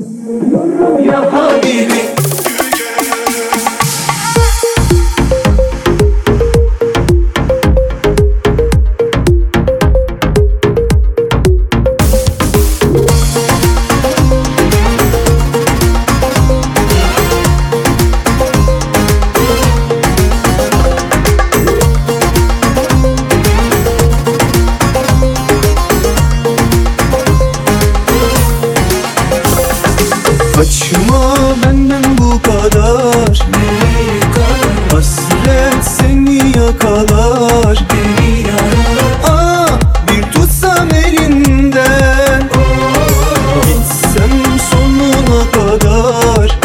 Ya Habibi, kaçma benden bu kadar. nereye kadar Hasret seni yakalar. beni yarar? Bir tutsam elinden, gitsem sonuna kadar.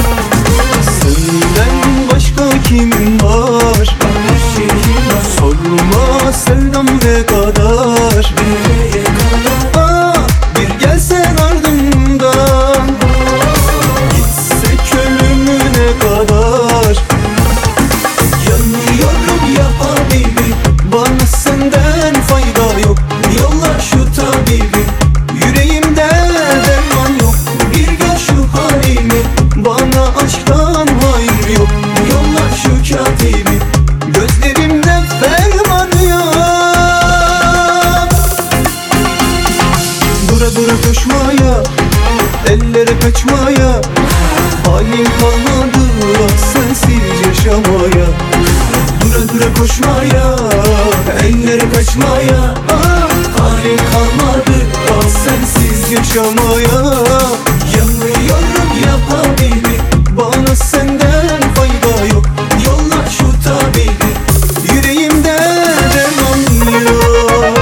Senden başka kimin var? Bana şeyim var, Sorma sevdam ne kadar. nereye kadar? Bir gelsen ardımdan, gitsek ölümüne kadar. Yanıyorum ya Habibi, bana senden fayda yok. Yolla şu tabibi, yüreğimde derman yok. Bir gör şu halimi, bana aşktan hayır yok. Yolla şu katibi, gözlerimde ferman yok. Dura dura koşmaya, ellere kaçmaya, halim kalmadı ah sensiz yaşamaya. Dura dura koşmaya, ellere kaçmaya, halim kalmadı ah sensiz yaşamaya. Yanıyorum ya Habibi, bana senden fayda yok. Yolla şu tabibi, yüreğimde derman yok.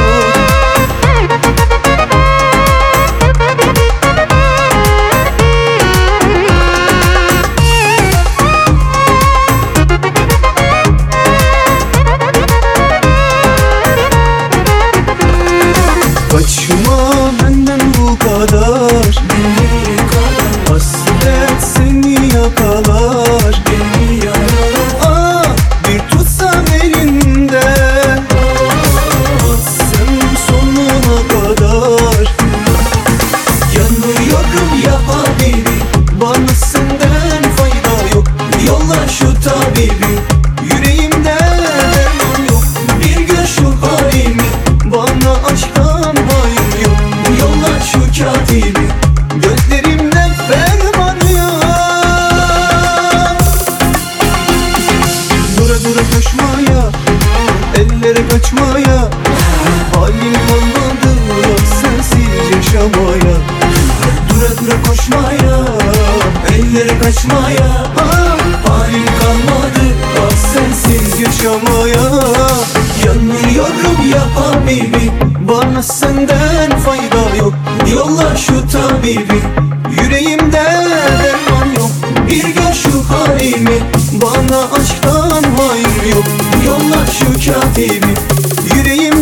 Kaçma benden bu kadar. Nereye kadar Hasret seni yakalar. beni yarar? Bir tutsam elinden, batsam sonuna kadar. Yanıyorum ya Habibi, bana senden fayda yok. Yolla şu tabibi, yüreğimde derman yok. Bir gör şu halimi, bana aşktan hayır yok. Yolla şu katibi, gözlerimde ferman yok. Dura dura koşmaya, ellere kaçmaya, halim kalmadı yok sensiz yaşamaya. Dura dura koşmaya, ellere kaçmaya, halim kalmadı ah sensiz yaşamaya. Yanıyorum ya Habibi, bana senden fayda yok. Yolla şu tabibi, yüreğimde derman yok. Bir gör şu halimi, bana aşktan hayır yok. Yolla şu katibi, yüreğim